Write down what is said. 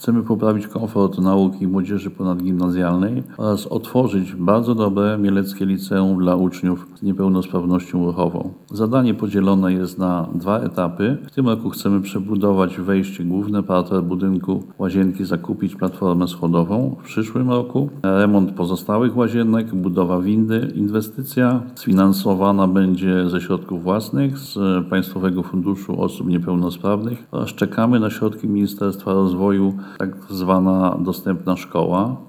Chcemy poprawić komfort nauki młodzieży ponadgimnazjalnej oraz otworzyć bardzo dobre mieleckie liceum dla uczniów z niepełnosprawnością ruchową. Zadanie podzielone jest na 2 etapy. W tym roku chcemy przebudować wejście główne, parter budynku, łazienki, zakupić platformę schodową. W przyszłym roku remont pozostałych łazienek, budowa windy. Inwestycja sfinansowana będzie ze środków własnych, z Państwowego Funduszu Osób Niepełnosprawnych oraz czekamy na środki Ministerstwa Rozwoju, tak zwana dostępna szkoła.